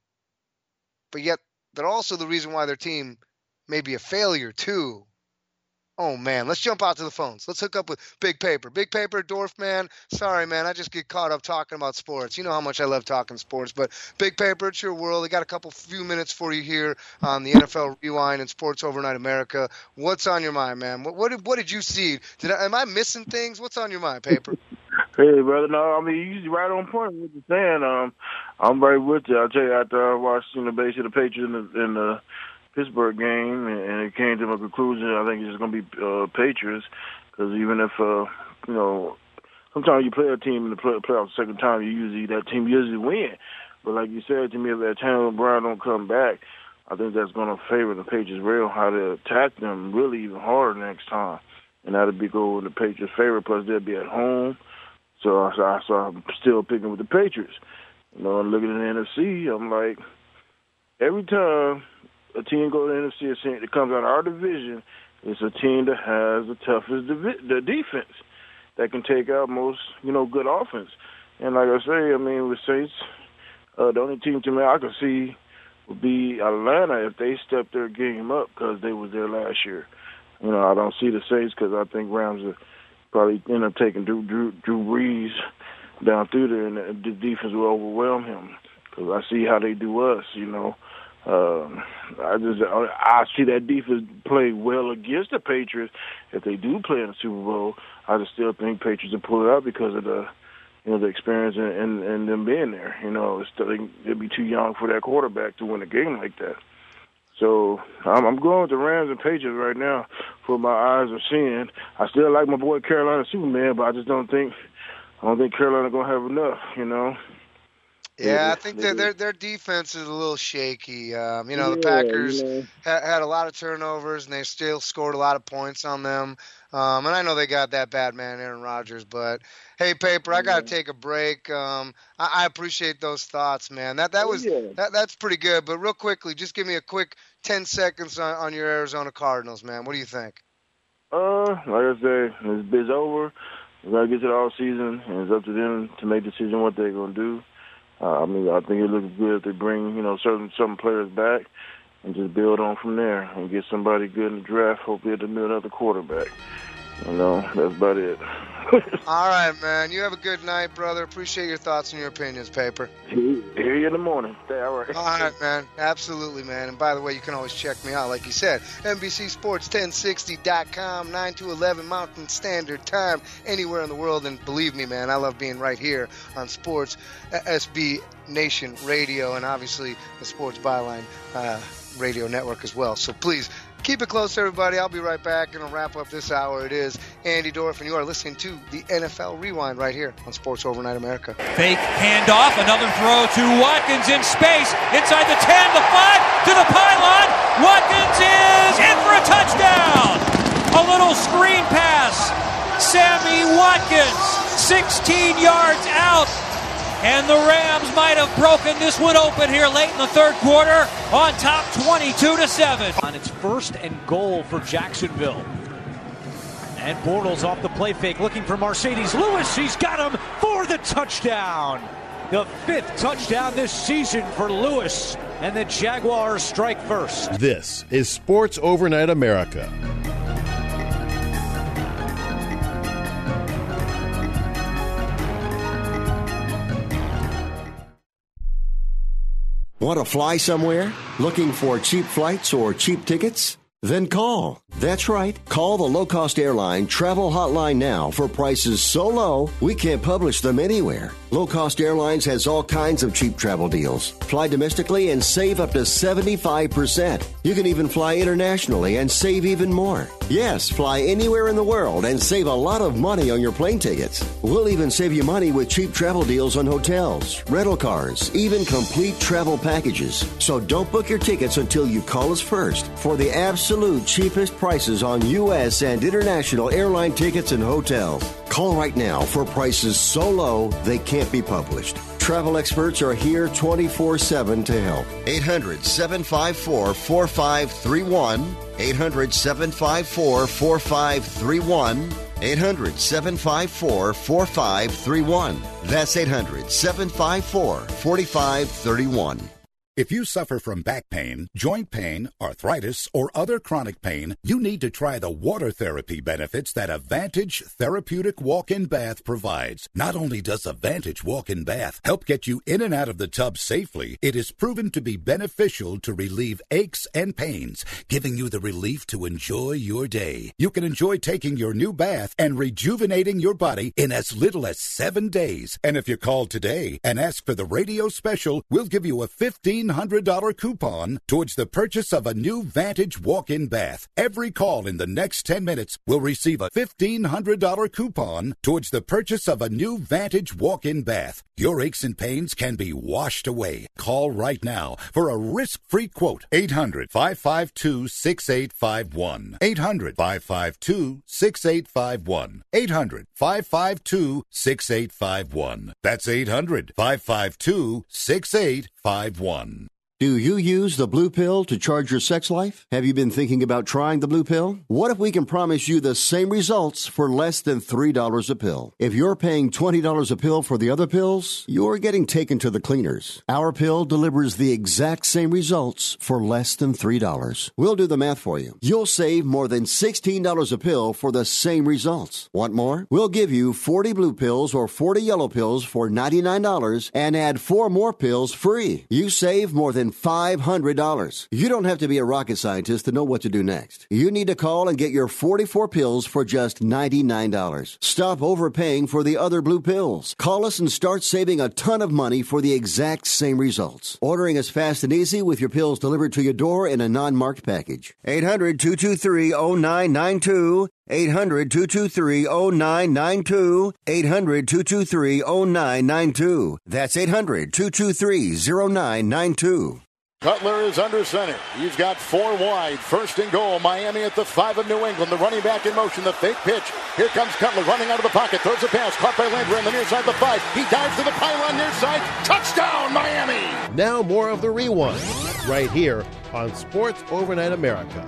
But yet, they're also the reason why their team may be a failure, too. Oh, man, let's jump out to the phones. Let's hook up with Big Paper. Big Paper, Dorf, man. Sorry, man, I just get caught up talking about sports. You know how much I love talking sports. But Big Paper, it's your world. I got a couple few minutes for you here on the N F L Rewind and Sports Overnight America. What's on your mind, man? What what did, what did you see? Did I, am I missing things? What's on your mind, Paper? Hey, brother. No, I mean, you're usually right on point with what you're saying. Um, I'm right with you. I'll tell you, after I watched, you know, basically the Patriots in the, in the Pittsburgh game, and it came to my conclusion, I think it's just going to be uh, Patriots, because even if, uh, you know, sometimes you play a team in the play, playoffs the second time, you usually, that team usually win. But like you said to me, if Antonio Brown don't come back, I think that's going to favor the Patriots real, how to attack them really even harder next time. And that'll be go in the Patriots' favor, plus they'll be at home. So, so, so I'm still picking with the Patriots. You know, and looking at the N F C, I'm like, every time a team goes to the N F C, a team that comes out of our division, it's a team that has the toughest divi- the defense that can take out most, you know, good offense. And like I say, I mean, with Saints, uh, the only team to me I could see would be Atlanta if they stepped their game up because they was there last year. You know, I don't see the Saints because I think Rams will probably end up taking Drew, Drew, Drew Brees down through there, and the defense will overwhelm him because I see how they do us, you know. Uh, I just I see that defense play well against the Patriots. If they do play in the Super Bowl, I just still think Patriots will pull it out because of the, you know, the experience and, and, and them being there. You know, it's still, they'll be too young for that quarterback to win a game like that. So I'm, I'm going with the Rams and Patriots right now for my eyes are seeing. I still like my boy Carolina Superman, but I just don't think I don't think Carolina gonna have enough. You know. Yeah, I think that their their defense is a little shaky. Um, you know, yeah, the Packers you know. ha- had a lot of turnovers, and they still scored a lot of points on them. Um, and I know they got that bad man, Aaron Rodgers. But hey, Paper, I got to take a break. Um, I, I appreciate those thoughts, man. That that was yeah. that that's pretty good. But real quickly, just give me a quick ten seconds on, on your Arizona Cardinals, man. What do you think? Uh, like I say, it's biz over. We gotta get to the off season, and it's up to them to make a decision what they're gonna do. Uh, I mean, I think it looks good if they bring, you know, certain certain players back and just build on from there and get somebody good in the draft. Hopefully, to build another quarterback. You know, that's about it. All right, man. You have a good night, brother. Appreciate your thoughts and your opinions, Paper. Hear you in the morning. Stay all right. All right, man. Absolutely, man. And by the way, you can always check me out, like you said, N B C Sports ten sixty dot com, nine to eleven Mountain Standard Time, anywhere in the world. And believe me, man, I love being right here on Sports S B Nation Radio and obviously the Sports Byline uh, radio network as well. So please Keep it close, everybody. I'll be right back. Going to wrap up this hour. It is Andy Dorff, and you are listening to the N F L Rewind right here on Sports Overnight America. Fake handoff, another throw to Watkins in space, inside the ten, the five, to the pylon. Watkins is in for a touchdown. A little screen pass. Sammy Watkins, sixteen yards out. And the Rams might have broken this one open here late in the third quarter on top twenty-two to seven. On its first and goal for Jacksonville. And Bortles off the play fake looking for Mercedes Lewis. He's got him for the touchdown. The fifth touchdown this season for Lewis. And the Jaguars strike first. This is Sports Overnight America. Want to fly somewhere? Looking for cheap flights or cheap tickets? Then call. That's right. Call the low-cost airline travel hotline now for prices so low we can't publish them anywhere. Low Cost Airlines has all kinds of cheap travel deals. Fly domestically and save up to seventy-five percent. You can even fly internationally and save even more. Yes, fly anywhere in the world and save a lot of money on your plane tickets. We'll even save you money with cheap travel deals on hotels, rental cars, even complete travel packages. So don't book your tickets until you call us first for the absolute cheapest prices on U S and international airline tickets and hotels. Call right now for prices so low they can't be published. Travel experts are here twenty-four seven to help. eight hundred, seven five four, four five three one. eight hundred, seven five four, four five three one. eight hundred, seven five four, four five three one. That's eight hundred, seven five four, four five three one. If you suffer from back pain, joint pain, arthritis, or other chronic pain, you need to try the water therapy benefits that Advantage Therapeutic Walk-In Bath provides. Not only does Advantage Walk-In Bath help get you in and out of the tub safely, it is proven to be beneficial to relieve aches and pains, giving you the relief to enjoy your day. You can enjoy taking your new bath and rejuvenating your body in as little as seven days. And if you call today and ask for the radio special, we'll give you a fifteen hundred dollars coupon towards the purchase of a new Vantage walk-in bath. Every call in the next ten minutes will receive a fifteen hundred dollars coupon towards the purchase of a new Vantage walk-in bath. Your aches and pains can be washed away. Call right now for a risk-free quote. eight hundred, five five two, six eight five one. eight hundred, five five two, six eight five one. eight hundred, five five two, six eight five one. That's eight hundred, five five two, six eight five one. Do you use the Blue Pill to charge your sex life? Have you been thinking about trying the Blue Pill? What if we can promise you the same results for less than three dollars a pill? If you're paying twenty dollars a pill for the other pills, you're getting taken to the cleaners. Our pill delivers the exact same results for less than three dollars. We'll do the math for you. You'll save more than sixteen dollars a pill for the same results. Want more? We'll give you forty blue pills or forty yellow pills for ninety-nine dollars and add four more pills free. You save more than five hundred dollars. You don't have to be a rocket scientist to know what to do next. You need to call and get your forty-four pills for just ninety-nine dollars. Stop overpaying for the other blue pills. Call us and start saving a ton of money for the exact same results. Ordering is fast and easy with your pills delivered to your door in a non-marked package. eight hundred, two two three, zero nine nine two. eight hundred, two two three, zero nine nine two. eight hundred, two two three, zero nine nine two. That's eight hundred, two two three, zero nine nine two. Cutler is under center. He's got four wide. First and goal. Miami at the five of New England. The running back in motion. The fake pitch. Here comes Cutler running out of the pocket. Throws a pass. Caught by Landry on the near side of the five. He dives to the pylon near side. Touchdown, Miami! Now more of the rewind right here on Sports Overnight America.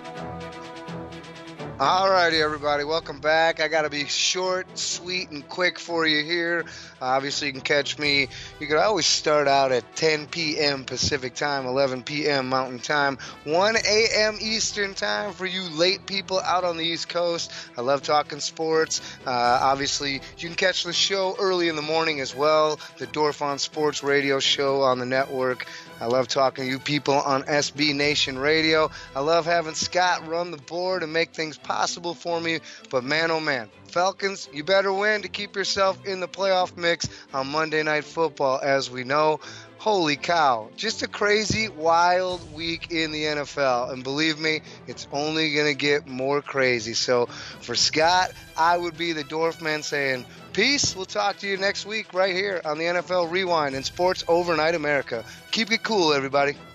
All righty, everybody. Welcome back. I got to be short, sweet, and quick for you here. Obviously, you can catch me. You can always start out at ten p.m. Pacific time, eleven p.m. Mountain time, one a.m. Eastern time for you late people out on the East Coast. I love talking sports. Uh, obviously, you can catch the show early in the morning as well, the Dorff on Sports radio show on the network. I love talking to you people on S B Nation Radio. I love having Scott run the board and make things possible for me. But man, oh man, Falcons, you better win to keep yourself in the playoff mix on Monday Night Football. As we know, holy cow, just a crazy, wild week in the N F L. And believe me, it's only going to get more crazy. So for Scott, I would be the Dorfman saying, peace. We'll talk to you next week right here on the N F L Rewind and Sports Overnight America. Keep it cool, everybody.